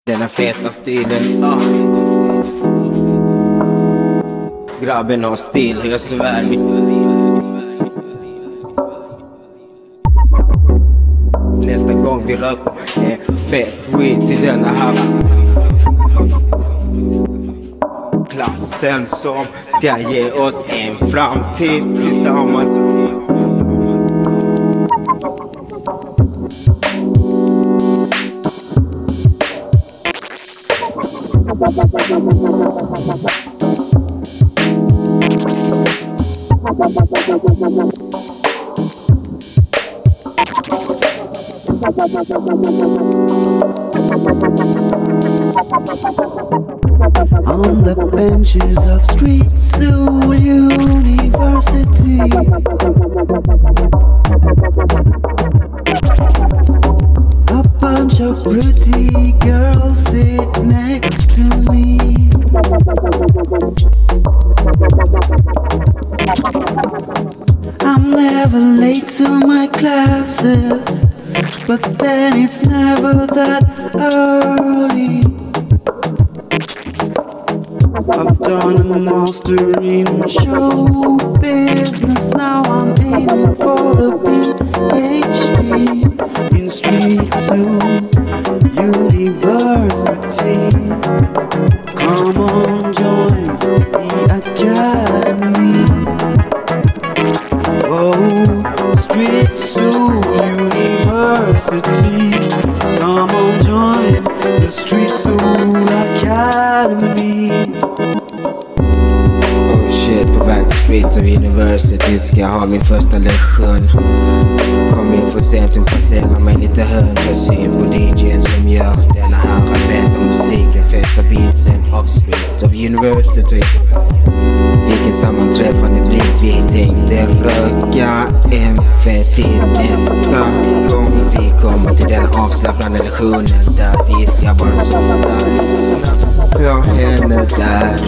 Denna feta stilen, grabben har stil, jag svär mitt. Nästa gång vi röker fett weed till denna hatt. Klassen som ska ge oss en framtid tillsammans. On the benches of Street Zoo University, a bunch of pretty girls sit next to me. I'm never late to my classes, but then it's never that early. I've done a master in show business, now I'm aiming for the PhD in Street Zoo University. Come on, join the academy. Oh, Street Zoo University. Come on, join the Street Zoo Academy. Oh shit, på väg till Street of University ska jag ha min första lektion. Kom in för sent, hon passerar mig lite hörn. För syn på DJn som gör denna här feta musiken, feta beatsen of Street of University. Vilken sammanträffande blick, vi tänkte röka en fett till nästa gång vi kommer till den avslappnade lektionen där vi ska bara sova. Ja, henne där.